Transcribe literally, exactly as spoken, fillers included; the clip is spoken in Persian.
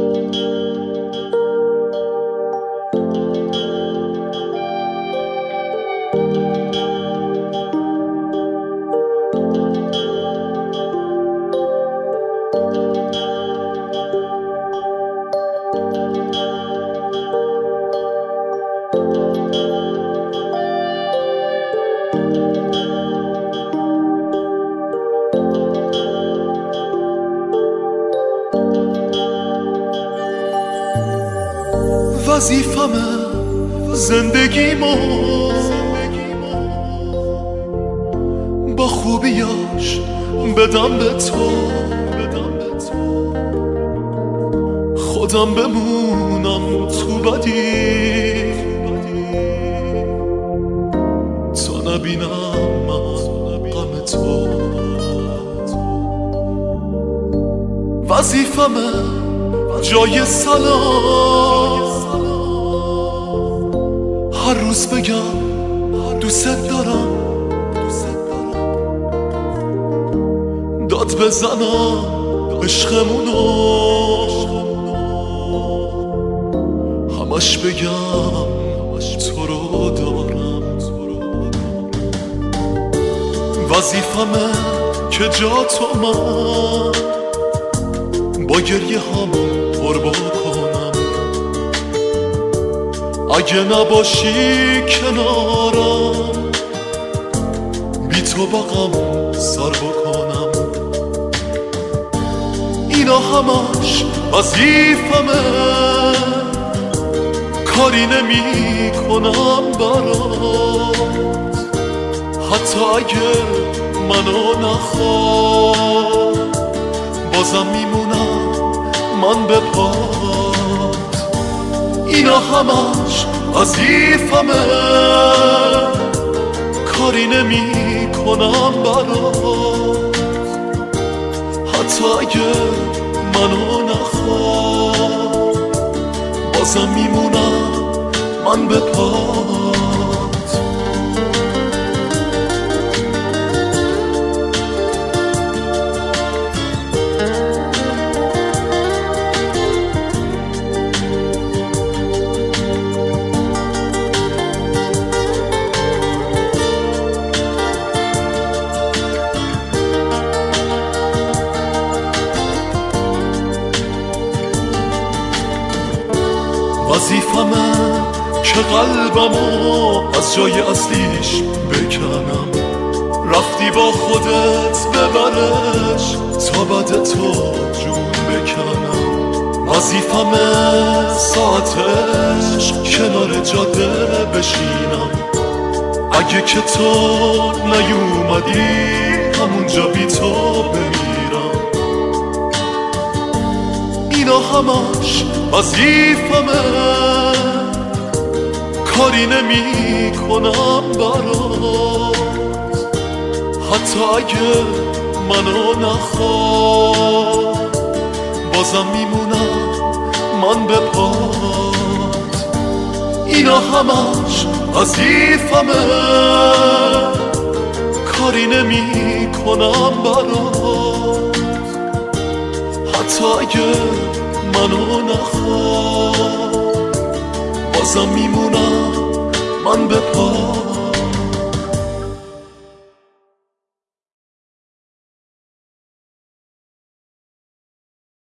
وظیفمه زندگیمو با خوبیاش بدم به تو، خودم بمونم تو بدی، تا نبینم من غم تو. وظیفمه جای سلام هر روز بگم دوست دارم، داد بزنم عشقمونو، همش بگم تو رو دارم. وظیفمه که جا تو من با گریه هم قربا کنم، اگه نباشی کنارم بی تو با غم سر بکنم. اینا همش وظیفمه، کاری نمی کنم برات، حتی اگه منو نخواد بازم میمونم من به پات. اینا همش وظیفمه، کاری نمی کنم برات، حتی اگه منو نخواد بازم میمونم من به پات. وظیفمه که قلبمو از جای اصلیش بکنم، رفتی با خودت ببرش تا بعد تو جون بکنم. وظیفمه ساعتش کنار جاده بشینم، اگه که تو نیومدی همونجا بی تو بمیرم. اینا همش وظیفمه، کاری نمی کنم برات، حتی اگه منو نخواد بازم میمونم من به پات. اینا همش وظیفمه، کاری نمی کنم برات، حتی اگه منو نخواد بازم میمونم من به پات.